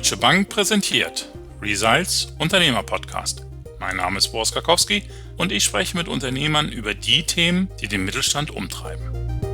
Deutsche Bank präsentiert Results Unternehmer-Podcast. Mein Name ist Boris Karkowski und ich spreche mit Unternehmern über die Themen, die den Mittelstand umtreiben.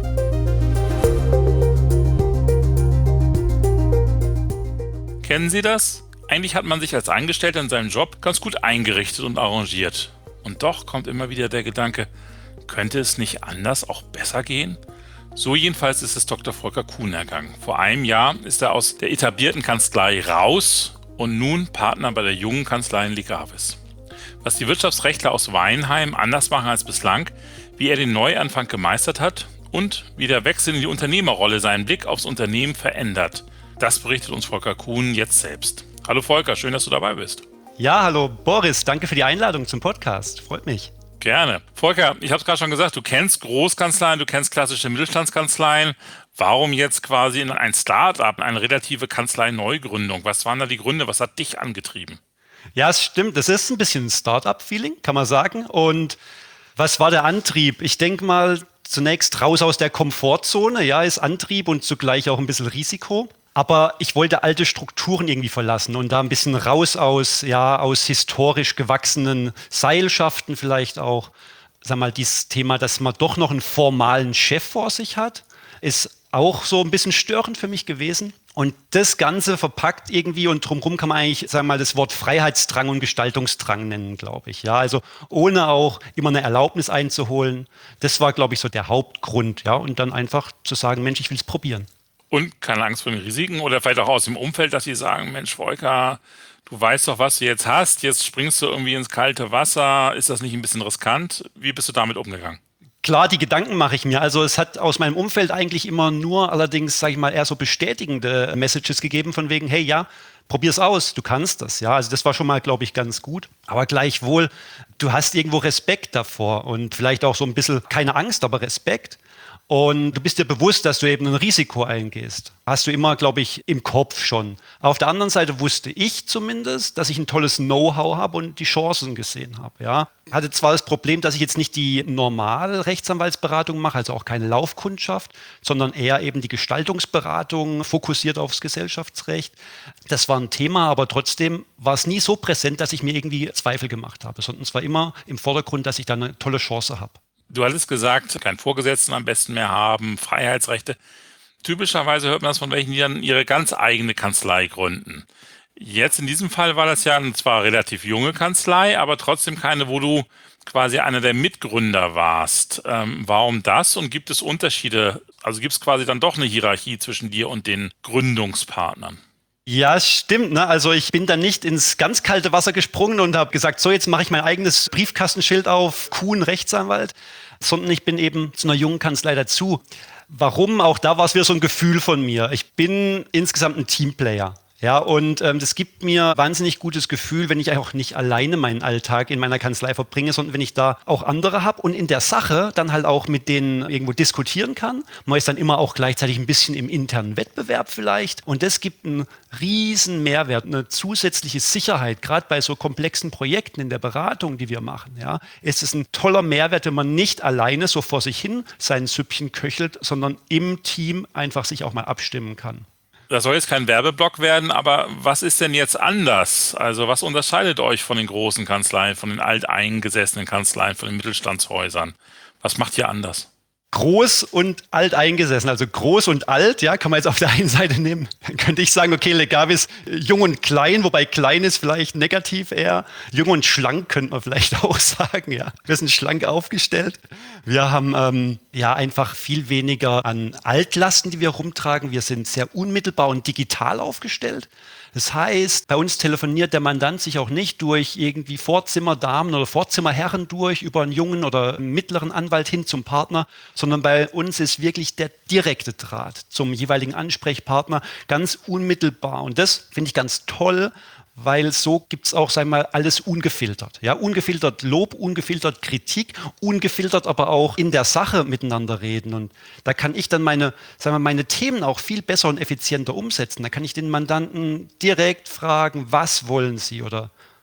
Kennen Sie das? Eigentlich hat man sich als Angestellter in seinem Job ganz gut eingerichtet und arrangiert. Und doch kommt immer wieder der Gedanke, könnte es nicht anders auch besser gehen? So jedenfalls ist es Dr. Volker Kuhn ergangen. Vor einem Jahr ist er aus der etablierten Kanzlei raus und nun Partner bei der jungen Kanzlei in Ligavis. Was die Wirtschaftsrechtler aus Weinheim anders machen als bislang, wie er den Neuanfang gemeistert hat und wie der Wechsel in die Unternehmerrolle seinen Blick aufs Unternehmen verändert, das berichtet uns Volker Kuhn jetzt selbst. Hallo Volker, schön, dass du dabei bist. Ja, hallo Boris, danke für die Einladung zum Podcast, freut mich. Gerne. Volker, ich habe es gerade schon gesagt, du kennst Großkanzleien, du kennst klassische Mittelstandskanzleien. Warum jetzt quasi in ein Start-up, eine relative Kanzlei-Neugründung? Was waren da die Gründe? Was hat dich angetrieben? Ja, es stimmt, das ist ein bisschen ein Start-up-Feeling, kann man sagen. Und was war der Antrieb? Ich denke mal, zunächst raus aus der Komfortzone, ja, ist Antrieb und zugleich auch ein bisschen Risiko. Aber ich wollte alte Strukturen irgendwie verlassen und da ein bisschen raus aus historisch gewachsenen Seilschaften vielleicht auch. Sag mal, dieses Thema, dass man doch noch einen formalen Chef vor sich hat, ist auch so ein bisschen störend für mich gewesen. Und das Ganze verpackt irgendwie und drumherum kann man eigentlich, sagen wir mal, das Wort Freiheitsdrang und Gestaltungsdrang nennen, glaube ich. Ja, also ohne auch immer eine Erlaubnis einzuholen. Das war, glaube ich, so der Hauptgrund. Ja, und dann einfach zu sagen, Mensch, ich will es probieren. Und keine Angst vor den Risiken oder vielleicht auch aus dem Umfeld, dass sie sagen, Mensch, Volker, du weißt doch, was du jetzt hast, jetzt springst du irgendwie ins kalte Wasser, ist das nicht ein bisschen riskant? Wie bist du damit umgegangen? Klar, die Gedanken mache ich mir. Also es hat aus meinem Umfeld eigentlich immer nur allerdings, sage ich mal, eher so bestätigende Messages gegeben von wegen, hey, ja, probier's aus, du kannst das. Ja, also das war schon mal, glaube ich, ganz gut. Aber gleichwohl, du hast irgendwo Respekt davor und vielleicht auch so ein bisschen, keine Angst, aber Respekt. Und du bist dir bewusst, dass du eben ein Risiko eingehst. Hast du immer, glaube ich, im Kopf schon. Auf der anderen Seite wusste ich zumindest, dass ich ein tolles Know-how habe und die Chancen gesehen habe. Ja. Hatte zwar das Problem, dass ich jetzt nicht die normale Rechtsanwaltsberatung mache, also auch keine Laufkundschaft, sondern eher eben die Gestaltungsberatung, fokussiert aufs Gesellschaftsrecht. Das war ein Thema, aber trotzdem war es nie so präsent, dass ich mir irgendwie Zweifel gemacht habe, sondern es war immer im Vordergrund, dass ich da eine tolle Chance habe. Du hattest gesagt, keinen Vorgesetzten am besten mehr haben, Freiheitsrechte. Typischerweise hört man das von welchen, die dann ihre ganz eigene Kanzlei gründen. Jetzt in diesem Fall war das ja eine zwar relativ junge Kanzlei, aber trotzdem keine, wo du quasi einer der Mitgründer warst. Warum das und gibt es Unterschiede? Also gibt es quasi dann doch eine Hierarchie zwischen dir und den Gründungspartnern? Ja, es stimmt. Ne? Also ich bin dann nicht ins ganz kalte Wasser gesprungen und habe gesagt, so jetzt mache ich mein eigenes Briefkastenschild auf, Kuhn Rechtsanwalt, sondern ich bin eben zu einer jungen Kanzlei dazu. Warum? Auch da war es wieder so ein Gefühl von mir. Ich bin insgesamt ein Teamplayer. Ja, und das gibt mir wahnsinnig gutes Gefühl, wenn ich auch nicht alleine meinen Alltag in meiner Kanzlei verbringe, sondern wenn ich da auch andere habe und in der Sache dann halt auch mit denen irgendwo diskutieren kann. Man ist dann immer auch gleichzeitig ein bisschen im internen Wettbewerb vielleicht und das gibt einen riesen Mehrwert, eine zusätzliche Sicherheit, gerade bei so komplexen Projekten in der Beratung, die wir machen. Ja, ist es ein toller Mehrwert, wenn man nicht alleine so vor sich hin sein Süppchen köchelt, sondern im Team einfach sich auch mal abstimmen kann. Das soll jetzt kein Werbeblock werden, aber was ist denn jetzt anders? Also was unterscheidet euch von den großen Kanzleien, von den alteingesessenen Kanzleien, von den Mittelstandshäusern? Was macht ihr anders? Groß und alt eingesessen, also groß und alt, ja, kann man jetzt auf der einen Seite nehmen. Dann könnte ich sagen, okay, Ligavis jung und klein, wobei klein ist vielleicht negativ eher. Jung und schlank könnte man vielleicht auch sagen, ja. Wir sind schlank aufgestellt. Wir haben einfach viel weniger an Altlasten, die wir rumtragen. Wir sind sehr unmittelbar und digital aufgestellt. Das heißt, bei uns telefoniert der Mandant sich auch nicht durch irgendwie Vorzimmerdamen oder Vorzimmerherren durch, über einen jungen oder mittleren Anwalt hin zum Partner, sondern bei uns ist wirklich der direkte Draht zum jeweiligen Ansprechpartner ganz unmittelbar. Und das finde ich ganz toll, weil so gibt es auch, sagen wir mal, alles ungefiltert. Ja, ungefiltert Lob, ungefiltert Kritik, ungefiltert aber auch in der Sache miteinander reden. Und da kann ich dann meine Themen auch viel besser und effizienter umsetzen. Da kann ich den Mandanten direkt fragen, was wollen Sie oder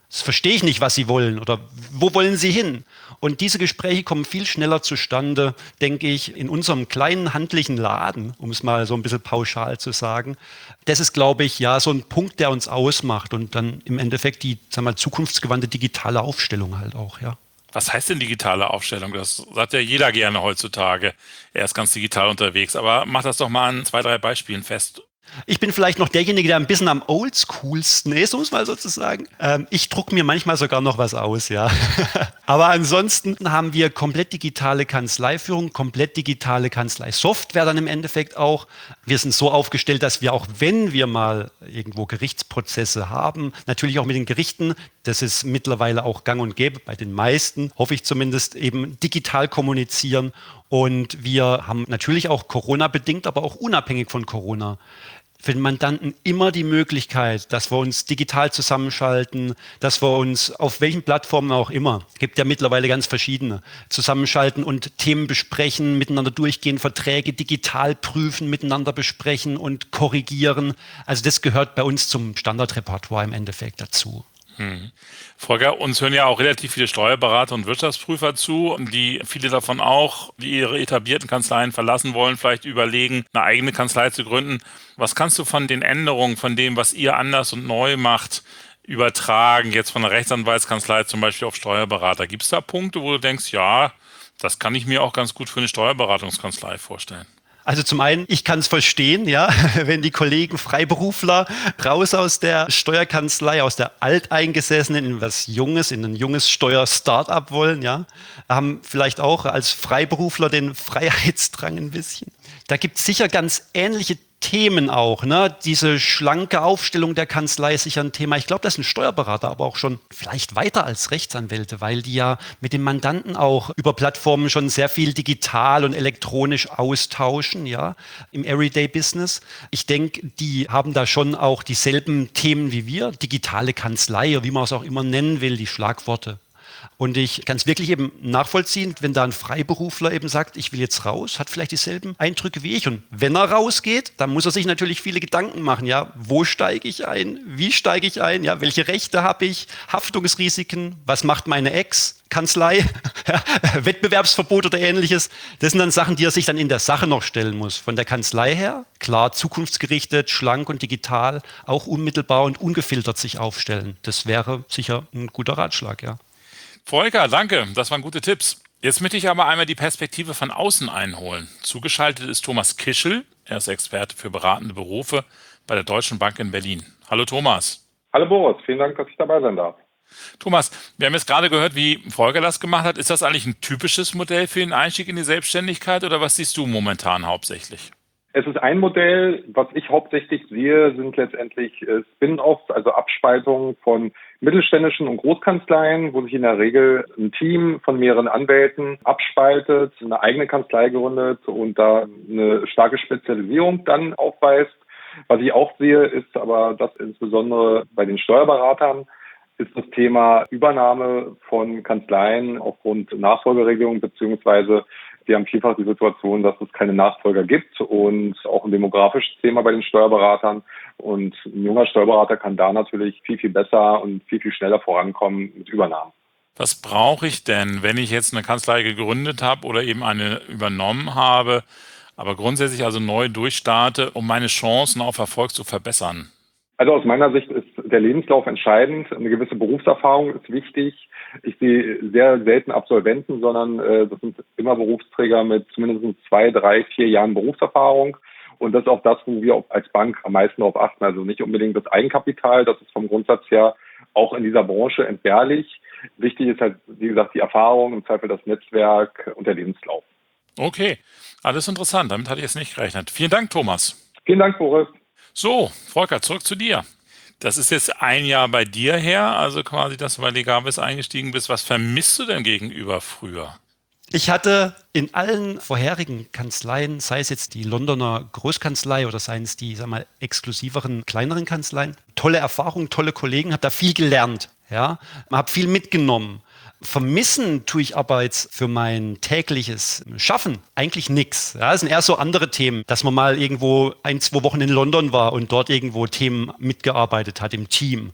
Das verstehe ich nicht, was Sie wollen oder wo wollen Sie hin? Und diese Gespräche kommen viel schneller zustande, denke ich, in unserem kleinen handlichen Laden, um es mal so ein bisschen pauschal zu sagen. Das ist, glaube ich, ja so ein Punkt, der uns ausmacht und dann im Endeffekt die, sagen wir mal, zukunftsgewandte digitale Aufstellung halt auch, ja. Was heißt denn digitale Aufstellung? Das sagt ja jeder gerne heutzutage. Er ist ganz digital unterwegs. Aber mach das doch mal an 2, 3 Beispielen fest. Ich bin vielleicht noch derjenige, der ein bisschen am oldschoolsten ist, um es mal so zu sagen. Ich drucke mir manchmal sogar noch was aus, ja. Aber ansonsten haben wir komplett digitale Kanzleiführung, komplett digitale Kanzleisoftware dann im Endeffekt auch. Wir sind so aufgestellt, dass wir auch, wenn wir mal irgendwo Gerichtsprozesse haben, natürlich auch mit den Gerichten, das ist mittlerweile auch gang und gäbe, bei den meisten, hoffe ich zumindest, eben digital kommunizieren. Und wir haben natürlich auch Corona-bedingt, aber auch unabhängig von Corona für den Mandanten immer die Möglichkeit, dass wir uns digital zusammenschalten, dass wir uns auf welchen Plattformen auch immer, gibt ja mittlerweile ganz verschiedene, zusammenschalten und Themen besprechen, miteinander durchgehen, Verträge digital prüfen, miteinander besprechen und korrigieren. Also das gehört bei uns zum Standardrepertoire im Endeffekt dazu. Volker, uns hören ja auch relativ viele Steuerberater und Wirtschaftsprüfer zu, die viele davon auch, die ihre etablierten Kanzleien verlassen wollen, vielleicht überlegen, eine eigene Kanzlei zu gründen. Was kannst du von den Änderungen, von dem, was ihr anders und neu macht, übertragen, jetzt von der Rechtsanwaltskanzlei zum Beispiel auf Steuerberater? Gibt es da Punkte, wo du denkst, ja, das kann ich mir auch ganz gut für eine Steuerberatungskanzlei vorstellen? Also zum einen, ich kann es verstehen, ja, wenn die Kollegen Freiberufler raus aus der Steuerkanzlei, aus der Alteingesessenen in was Junges, in ein junges Steuer-Startup wollen, ja, haben vielleicht auch als Freiberufler den Freiheitsdrang ein bisschen. Da gibt es sicher ganz ähnliche Themen auch, ne? Diese schlanke Aufstellung der Kanzlei ist sicher ein Thema. Ich glaube, das sind Steuerberater aber auch schon vielleicht weiter als Rechtsanwälte, weil die ja mit dem Mandanten auch über Plattformen schon sehr viel digital und elektronisch austauschen, ja, im Everyday-Business. Ich denke, die haben da schon auch dieselben Themen wie wir, digitale Kanzlei, oder wie man es auch immer nennen will, die Schlagworte. Und ich kann es wirklich eben nachvollziehen, wenn da ein Freiberufler eben sagt, ich will jetzt raus, hat vielleicht dieselben Eindrücke wie ich. Und wenn er rausgeht, dann muss er sich natürlich viele Gedanken machen. Ja, wo steige ich ein? Wie steige ich ein? Ja, welche Rechte habe ich? Haftungsrisiken? Was macht meine Ex-Kanzlei? Ja, Wettbewerbsverbot oder ähnliches. Das sind dann Sachen, die er sich dann in der Sache noch stellen muss. Von der Kanzlei her, klar, zukunftsgerichtet, schlank und digital, auch unmittelbar und ungefiltert sich aufstellen. Das wäre sicher ein guter Ratschlag, ja. Volker, danke. Das waren gute Tipps. Jetzt möchte ich aber einmal die Perspektive von außen einholen. Zugeschaltet ist Thomas Kischel. Er ist Experte für beratende Berufe bei der Deutschen Bank in Berlin. Hallo Thomas. Hallo Boris, vielen Dank, dass ich dabei sein darf. Thomas, wir haben jetzt gerade gehört, wie Volker das gemacht hat. Ist das eigentlich ein typisches Modell für den Einstieg in die Selbstständigkeit oder was siehst du momentan hauptsächlich? Es ist ein Modell, was ich hauptsächlich sehe, sind letztendlich Spin-offs, also Abspaltungen von mittelständischen und Großkanzleien, wo sich in der Regel ein Team von mehreren Anwälten abspaltet, eine eigene Kanzlei gründet und da eine starke Spezialisierung dann aufweist. Was ich auch sehe, ist aber, dass insbesondere bei den Steuerberatern ist das Thema Übernahme von Kanzleien aufgrund Nachfolgeregelungen beziehungsweise wir haben vielfach die Situation, dass es keine Nachfolger gibt und auch ein demografisches Thema bei den Steuerberatern. Und ein junger Steuerberater kann da natürlich viel, viel besser und viel, viel schneller vorankommen mit Übernahmen. Was brauche ich denn, wenn ich jetzt eine Kanzlei gegründet habe oder eben eine übernommen habe, aber grundsätzlich also neu durchstarte, um meine Chancen auf Erfolg zu verbessern? Also aus meiner Sicht ist der Lebenslauf entscheidend. Eine gewisse Berufserfahrung ist wichtig. Ich sehe sehr selten Absolventen, sondern das sind immer Berufsträger mit zumindest 2, 3, 4 Jahren Berufserfahrung. Und das ist auch das, wo wir als Bank am meisten darauf achten. Also nicht unbedingt das Eigenkapital, das ist vom Grundsatz her auch in dieser Branche entbehrlich. Wichtig ist halt, wie gesagt, die Erfahrung, im Zweifel das Netzwerk und der Lebenslauf. Okay, alles interessant. Damit hatte ich jetzt nicht gerechnet. Vielen Dank, Thomas. Vielen Dank, Boris. So, Volker, zurück zu dir. Das ist jetzt ein Jahr bei dir her, also quasi, dass du bei Legavis eingestiegen bist. Was vermisst du denn gegenüber früher? Ich hatte in allen vorherigen Kanzleien, sei es jetzt die Londoner Großkanzlei oder seien es die, sag mal, exklusiveren, kleineren Kanzleien, tolle Erfahrungen, tolle Kollegen, habe da viel gelernt. Ja, habe viel mitgenommen. Vermissen tue ich aber jetzt für mein tägliches Schaffen eigentlich nichts. Ja, das sind eher so andere Themen, dass man mal irgendwo 1, 2 Wochen in London war und dort irgendwo Themen mitgearbeitet hat im Team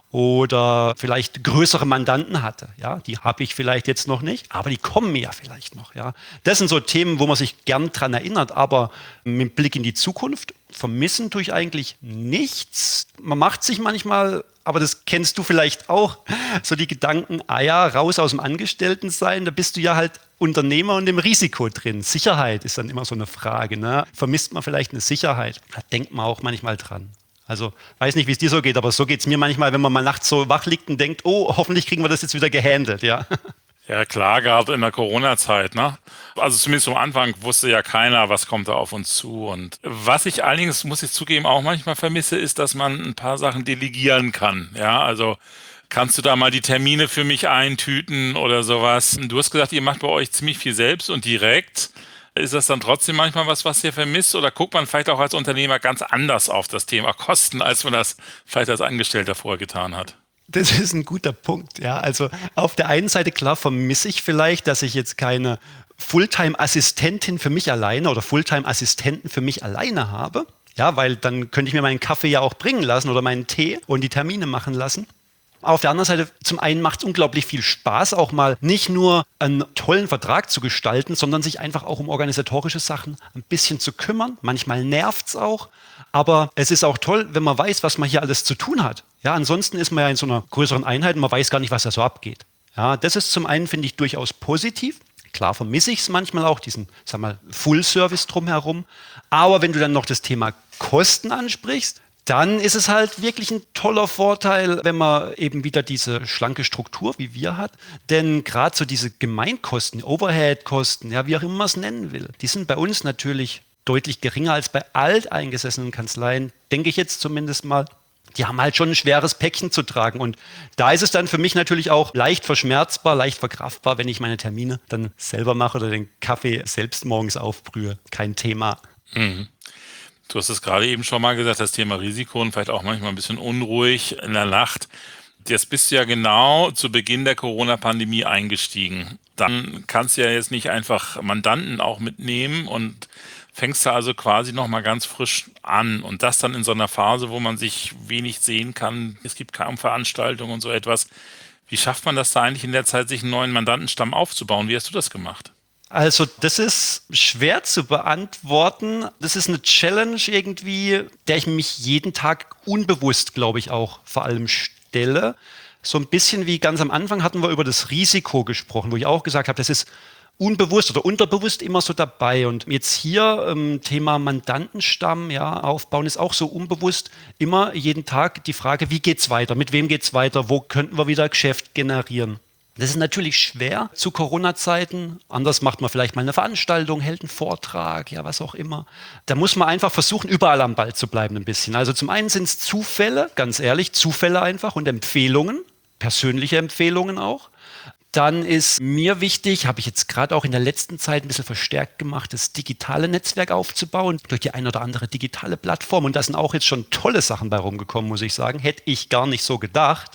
oder vielleicht größere Mandanten hatte. Ja, die habe ich vielleicht jetzt noch nicht, aber die kommen mir ja vielleicht noch. Ja, das sind so Themen, wo man sich gern dran erinnert, aber mit Blick in die Zukunft vermissen tue ich eigentlich nichts. Man macht sich manchmal, aber das kennst du vielleicht auch, so die Gedanken, raus aus dem Angestelltensein, da bist du ja halt Unternehmer und im Risiko drin. Sicherheit ist dann immer so eine Frage. Ne? Vermisst man vielleicht eine Sicherheit? Da denkt man auch manchmal dran. Also, weiß nicht, wie es dir so geht, aber so geht es mir manchmal, wenn man mal nachts so wach liegt und denkt, oh, hoffentlich kriegen wir das jetzt wieder gehandelt, ja. Ja, klar, gerade in der Corona-Zeit, ne? Also zumindest am Anfang wusste ja keiner, was kommt da auf uns zu. Und was ich allerdings, muss ich zugeben, auch manchmal vermisse, ist, dass man ein paar Sachen delegieren kann. Ja, also kannst du da mal die Termine für mich eintüten oder sowas? Du hast gesagt, ihr macht bei euch ziemlich viel selbst und direkt. Ist das dann trotzdem manchmal was ihr vermisst? Oder guckt man vielleicht auch als Unternehmer ganz anders auf das Thema Kosten, als man das vielleicht als Angestellter vorher getan hat? Das ist ein guter Punkt. Ja, also auf der einen Seite, klar, vermisse ich vielleicht, dass ich jetzt keine Fulltime-Assistentin für mich alleine oder Fulltime-Assistenten für mich alleine habe. Ja, weil dann könnte ich mir meinen Kaffee ja auch bringen lassen oder meinen Tee und die Termine machen lassen. Auf der anderen Seite, zum einen macht es unglaublich viel Spaß, auch mal nicht nur einen tollen Vertrag zu gestalten, sondern sich einfach auch um organisatorische Sachen ein bisschen zu kümmern. Manchmal nervt es auch, aber es ist auch toll, wenn man weiß, was man hier alles zu tun hat. Ja, ansonsten ist man ja in so einer größeren Einheit und man weiß gar nicht, was da so abgeht. Ja, das ist zum einen, finde ich, durchaus positiv. Klar vermisse ich es manchmal auch, diesen, sag mal, Full-Service drumherum. Aber wenn du dann noch das Thema Kosten ansprichst, dann ist es halt wirklich ein toller Vorteil, wenn man eben wieder diese schlanke Struktur wie wir hat. Denn gerade so diese Gemeinkosten, Overhead-Kosten, ja, wie auch immer man es nennen will, die sind bei uns natürlich deutlich geringer als bei alteingesessenen Kanzleien, denke ich jetzt zumindest mal. Die haben halt schon ein schweres Päckchen zu tragen. Und da ist es dann für mich natürlich auch leicht verschmerzbar, leicht verkraftbar, wenn ich meine Termine dann selber mache oder den Kaffee selbst morgens aufbrühe. Kein Thema. Mhm. Du hast es gerade eben schon mal gesagt, das Thema Risiko und vielleicht auch manchmal ein bisschen unruhig in der Nacht. Jetzt bist du ja genau zu Beginn der Corona-Pandemie eingestiegen. Dann kannst du ja jetzt nicht einfach Mandanten auch mitnehmen und fängst du also quasi nochmal ganz frisch an. Und das dann in so einer Phase, wo man sich wenig sehen kann. Es gibt kaum Veranstaltungen und so etwas. Wie schafft man das da eigentlich in der Zeit, sich einen neuen Mandantenstamm aufzubauen? Wie hast du das gemacht? Also das ist schwer zu beantworten. Das ist eine Challenge irgendwie, der ich mich jeden Tag unbewusst, glaube ich, auch vor allem stelle. So ein bisschen wie ganz am Anfang hatten wir über das Risiko gesprochen, wo ich auch gesagt habe, das ist unbewusst oder unterbewusst immer so dabei. Und jetzt hier Thema Mandantenstamm aufbauen ist auch so unbewusst immer jeden Tag die Frage, wie geht's weiter? Mit wem geht's weiter? Wo könnten wir wieder Geschäft generieren? Das ist natürlich schwer zu Corona-Zeiten. Anders macht man vielleicht mal eine Veranstaltung, hält einen Vortrag, ja, was auch immer. Da muss man einfach versuchen, überall am Ball zu bleiben ein bisschen. Also zum einen sind es Zufälle, ganz ehrlich, Zufälle einfach und Empfehlungen, persönliche Empfehlungen auch. Dann ist mir wichtig, habe ich jetzt gerade auch in der letzten Zeit ein bisschen verstärkt gemacht, das digitale Netzwerk aufzubauen durch die ein oder andere digitale Plattform. Und da sind auch jetzt schon tolle Sachen bei rumgekommen, muss ich sagen. Hätte ich gar nicht so gedacht.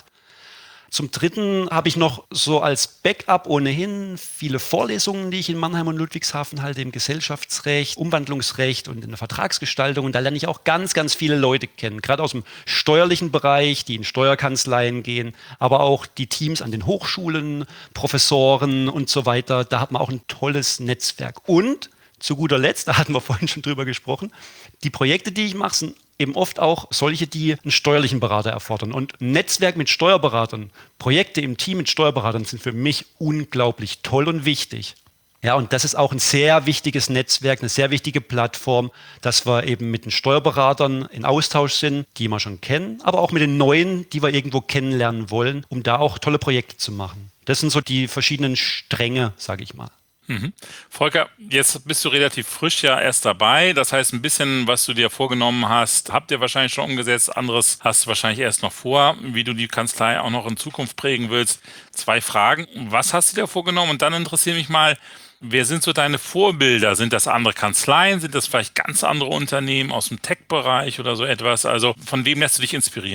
Zum Dritten habe ich noch so als Backup ohnehin viele Vorlesungen, die ich in Mannheim und Ludwigshafen halte, im Gesellschaftsrecht, Umwandlungsrecht und in der Vertragsgestaltung. Und da lerne ich auch ganz, ganz viele Leute kennen, gerade aus dem steuerlichen Bereich, die in Steuerkanzleien gehen, aber auch die Teams an den Hochschulen, Professoren und so weiter. Da hat man auch ein tolles Netzwerk. Und zu guter Letzt, da hatten wir vorhin schon drüber gesprochen, die Projekte, die ich mache, sind eben oft auch solche, die einen steuerlichen Berater erfordern. Und ein Netzwerk mit Steuerberatern, Projekte im Team mit Steuerberatern sind für mich unglaublich toll und wichtig. Ja, und das ist auch ein sehr wichtiges Netzwerk, eine sehr wichtige Plattform, dass wir eben mit den Steuerberatern in Austausch sind, die wir schon kennen, aber auch mit den neuen, die wir irgendwo kennenlernen wollen, um da auch tolle Projekte zu machen. Das sind so die verschiedenen Stränge, sage ich mal. Mhm. Volker, jetzt bist du relativ frisch ja erst dabei. Das heißt, ein bisschen, was du dir vorgenommen hast, habt ihr wahrscheinlich schon umgesetzt. Anderes hast du wahrscheinlich erst noch vor, wie du die Kanzlei auch noch in Zukunft prägen willst. 2 Fragen. Was hast du dir vorgenommen? Und dann interessiert mich mal, wer sind so deine Vorbilder? Sind das andere Kanzleien? Sind das vielleicht ganz andere Unternehmen aus dem Tech-Bereich oder so etwas? Also von wem lässt du dich inspirieren?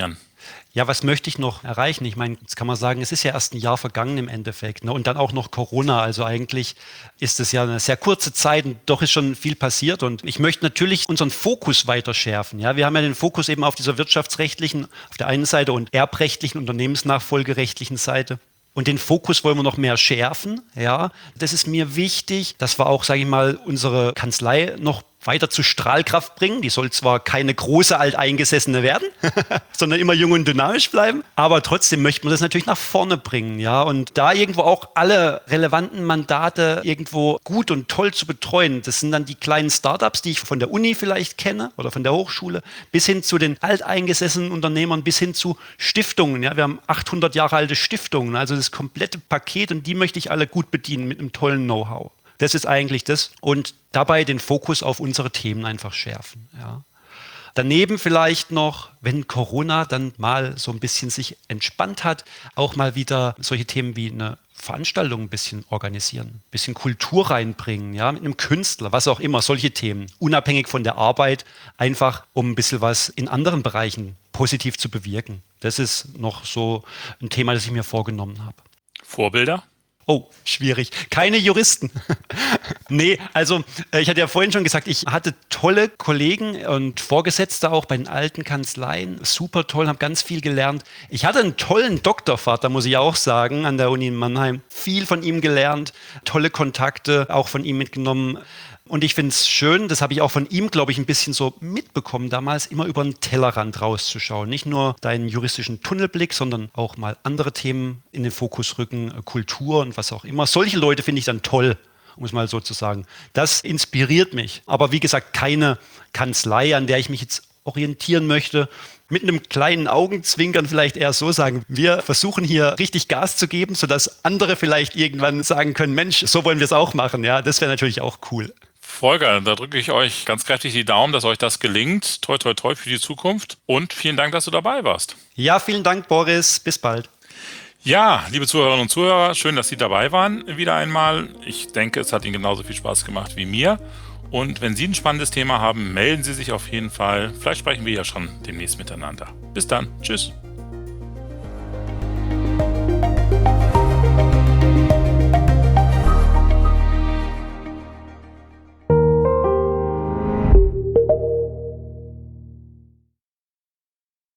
Ja, was möchte ich noch erreichen? Ich meine, jetzt kann man sagen, es ist ja erst ein Jahr vergangen im Endeffekt, ne? Und dann auch noch Corona. Also eigentlich ist es ja eine sehr kurze Zeit und doch ist schon viel passiert. Und ich möchte natürlich unseren Fokus weiter schärfen. Ja, wir haben ja den Fokus eben auf dieser wirtschaftsrechtlichen, auf der einen Seite und erbrechtlichen, unternehmensnachfolgerechtlichen Seite. Und den Fokus wollen wir noch mehr schärfen. Ja, das ist mir wichtig, dass wir auch, sage ich mal, unsere Kanzlei noch weiter zu Strahlkraft bringen. Die soll zwar keine große Alteingesessene werden, sondern immer jung und dynamisch bleiben. Aber trotzdem möchten wir das natürlich nach vorne bringen. Ja? Und da irgendwo auch alle relevanten Mandate irgendwo gut und toll zu betreuen. Das sind dann die kleinen Startups, die ich von der Uni vielleicht kenne oder von der Hochschule, bis hin zu den alteingesessenen Unternehmern, bis hin zu Stiftungen. Ja? Wir haben 800 Jahre alte Stiftungen, also das komplette Paket, und die möchte ich alle gut bedienen mit einem tollen Know-how. Das ist eigentlich das. Und dabei den Fokus auf unsere Themen einfach schärfen. Ja. Daneben vielleicht noch, wenn Corona dann mal so ein bisschen sich entspannt hat, auch mal wieder solche Themen wie eine Veranstaltung ein bisschen organisieren, ein bisschen Kultur reinbringen, ja, mit einem Künstler, was auch immer, solche Themen, unabhängig von der Arbeit, einfach um ein bisschen was in anderen Bereichen positiv zu bewirken. Das ist noch so ein Thema, das ich mir vorgenommen habe. Vorbilder? Oh, schwierig. Keine Juristen. Nee, also ich hatte ja vorhin schon gesagt, ich hatte tolle Kollegen und Vorgesetzte auch bei den alten Kanzleien. Super toll, habe ganz viel gelernt. Ich hatte einen tollen Doktorvater, muss ich auch sagen, an der Uni in Mannheim. Viel von ihm gelernt, tolle Kontakte auch von ihm mitgenommen. Und ich finde es schön, das habe ich auch von ihm, glaube ich, ein bisschen so mitbekommen damals, immer über den Tellerrand rauszuschauen. Nicht nur deinen juristischen Tunnelblick, sondern auch mal andere Themen in den Fokus rücken, Kultur und was auch immer. Solche Leute finde ich dann toll, um es mal so zu sagen. Das inspiriert mich. Aber wie gesagt, keine Kanzlei, an der ich mich jetzt orientieren möchte. Mit einem kleinen Augenzwinkern vielleicht eher so sagen, wir versuchen hier richtig Gas zu geben, sodass andere vielleicht irgendwann sagen können, Mensch, so wollen wir es auch machen. Ja, das wäre natürlich auch cool. Volker, da drücke ich euch ganz kräftig die Daumen, dass euch das gelingt. Toi, toi, toi für die Zukunft. Und vielen Dank, dass du dabei warst. Ja, vielen Dank, Boris. Bis bald. Ja, liebe Zuhörerinnen und Zuhörer, schön, dass Sie dabei waren wieder einmal. Ich denke, es hat Ihnen genauso viel Spaß gemacht wie mir. Und wenn Sie ein spannendes Thema haben, melden Sie sich auf jeden Fall. Vielleicht sprechen wir ja schon demnächst miteinander. Bis dann. Tschüss.